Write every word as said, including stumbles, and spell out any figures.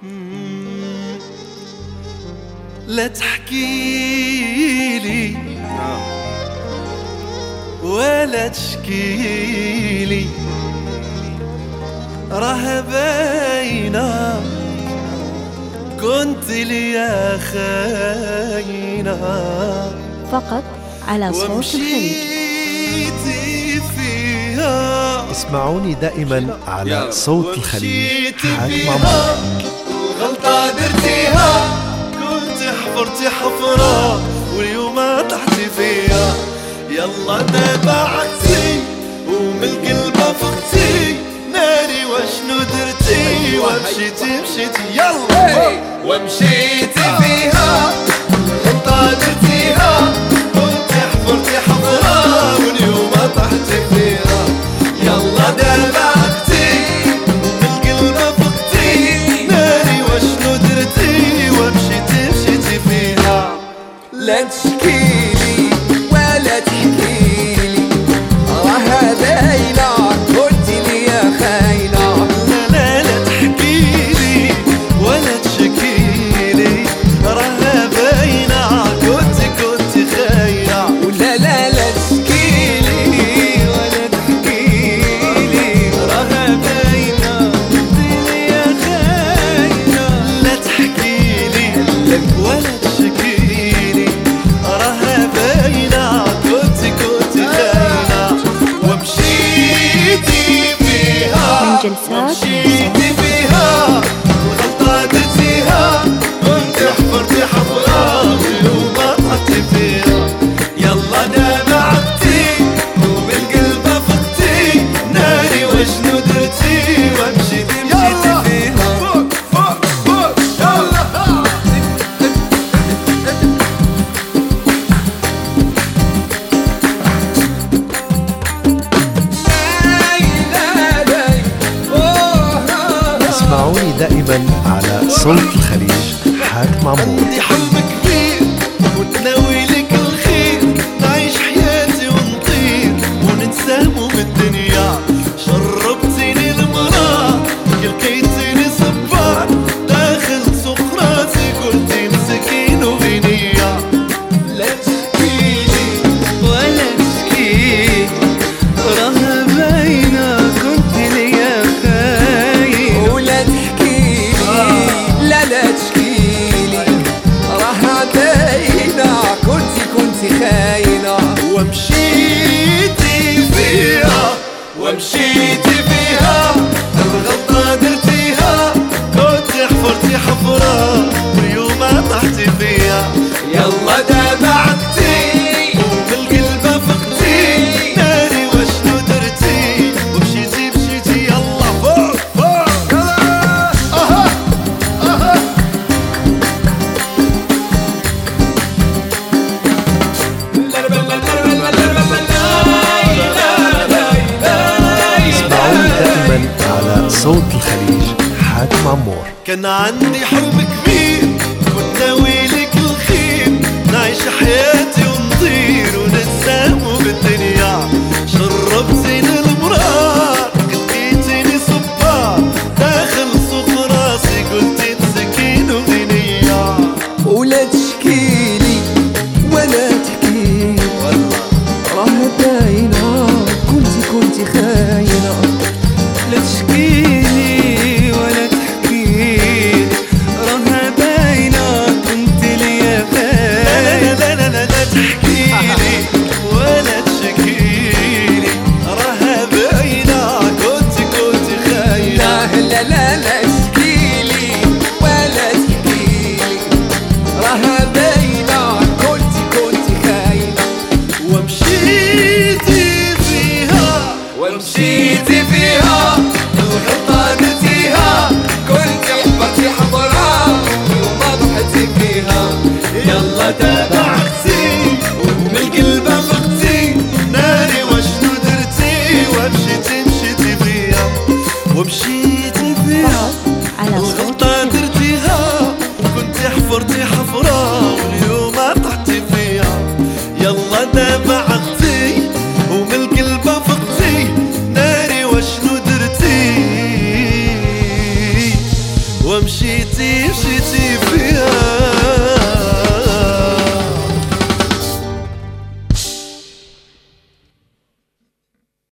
لا تحكيلي ولا تشكيلي، راه باينة كنت لي خاينة. فقط على صوت الخليج. فيها اسمعوني دائما على صوت الخليج. حاج معمور. غلطة درتيها، كنت حفرتي حفرة واليوم طحتي فيها. يلا دابا عكسي ومن القلب فقتي ناري، واشنو درتي ومشيتي مشيتي يلا ومشيتي فيها. غلطة درتيها، كنت حفرتي حفرة واليوم طحتي فيها. يلا دابا عكسي ومن القلب فقتي ناري، واشنو درتي ومشيتي مشيتي فيها. لا تشكيلي ولا تحكيلي، راها باينة كنت ليا خاينة. لا لا لا تحكيلي ولا تشكيلي، راها باينة كنت كنت خاينة. ولا لا لا تشكيلي ولا تحكيلي، راها باينة كنت ليا خاينة. لا تحكيلي ولا تشكيلي، راها باينة كنت كنت خاينة. ومشيتي فيها من جلسات مشيتي فيها. الغلطة درتيها، كنت حفرتي حفرة واليوم طحتي فيها. يلا دابا عدتي وبالقلب فقتي ناري، وشنو درتي ومشيتي مشيتي فيها. فوق فوق فوق يلا. اسمعوني دائما على صوت الخليج. حاج معمور. عندي حلم كبير وناوي لك الخير، نعيش حياتي ونطير ونتسامو بالدنيا. شربتيني المرار، لقيتيني صبار، داخل سوق راسي قلتي مسكين وغنية. لا تشكيلي ولا تشكيلي، راها باينة كنت ليا خاين. ولا تحكيلي لا لا تشكيلي، راها باينة كنت كنت خاينة. ومشيتي فيها ومشيتي فيها. الغلطة درتيها، كنت حفرتي حفرة واليوم طحتي فيها. يلا دابا عدتي وبالقلب فقتي ناري، وشنو درتي ومشيتي مشيتي. يلا فوق فوق يلا. اها اها اسمعوني دائما على صوت الخليج. حاج معمور. كان عندي حلم كبير كنت ناوي لك الخير، نعيش حياتي ونطير ونتسامو بالدنيا. شربتيني المرار، لقيتيني صبار، داخل سوق راسي قلتي مسكين وغنية. ولا تشكيلي ولا تحكيلي، راها باينة كنت كنت خاينة. لا تشكيلي ولا تحكيلي، راها باينة كنت ليا خاينة. لا لا لا لا تحكيلي ولا تشكيلي، راها مشيتي مشيتي فيها